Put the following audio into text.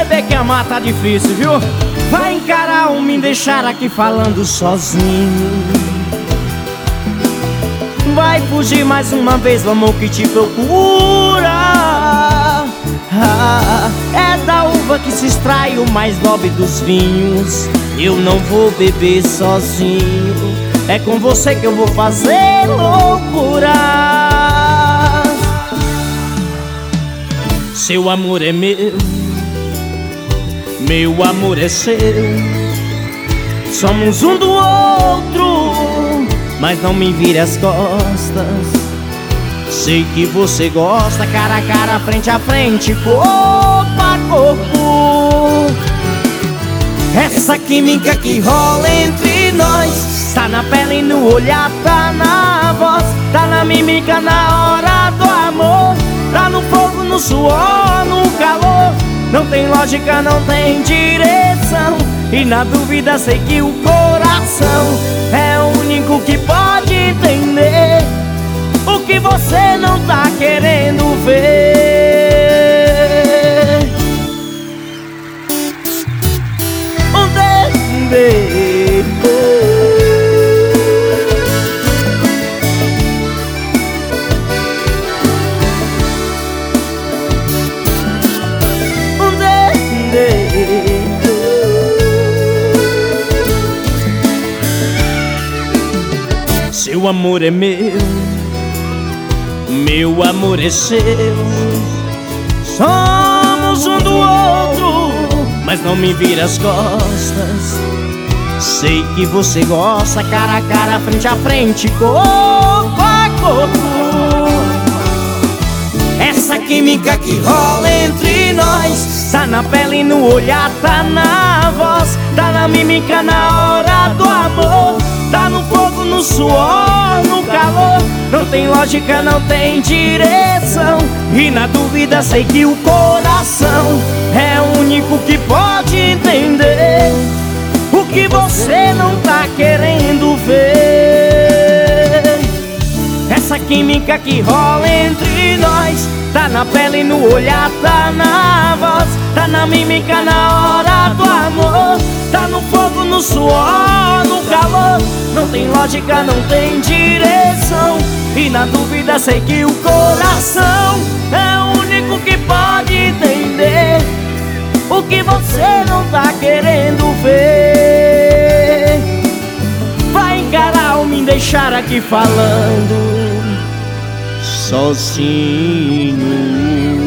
bebê, que amar tá difícil, viu? Vai encarar ou me deixar aqui falando sozinho? Vai fugir mais uma vez do amor que te procura? É da uva que se extrai o mais nobre dos vinhos. Eu não vou beber sozinho, é com você que eu vou fazer loucura. Seu amor é meu, meu amor é seu. Somos um do outro, mas não me vire as costas. Sei que você gosta, cara a cara, frente a frente, corpo a corpo. Essa química que rola entre nós tá na pele, no olhar, tá na voz, tá na mímica, na hora do amor, tá no fogo, no suor, no calor. Não tem lógica, não tem direção, e na dúvida sei que o coração é o único que pode entender o que você não tá querendo ver. Seu amor é meu, meu amor é seu. Somos um do outro, mas não me vira as costas. Sei que você gosta, cara a cara, frente a frente, corpo a corpo. Essa química que rola entre nós tá na pele, no olhar, tá na voz, tá na mímica, na hora do amor, tá no fogo, no suor, no calor. Não tem lógica, não tem direção, e na dúvida sei que o coração é o único que pode entender o que você não tá querendo ver. Essa química que rola entre nós tá na pele, no olhar, tá na voz, tá na mímica, na hora do amor, tá no fogo, no suor, no calor. Não tem lógica, não tem direção, e na dúvida sei que o coração é o único que pode entender o que você não tá querendo ver. Vai encarar ou me deixar aqui falando sozinho?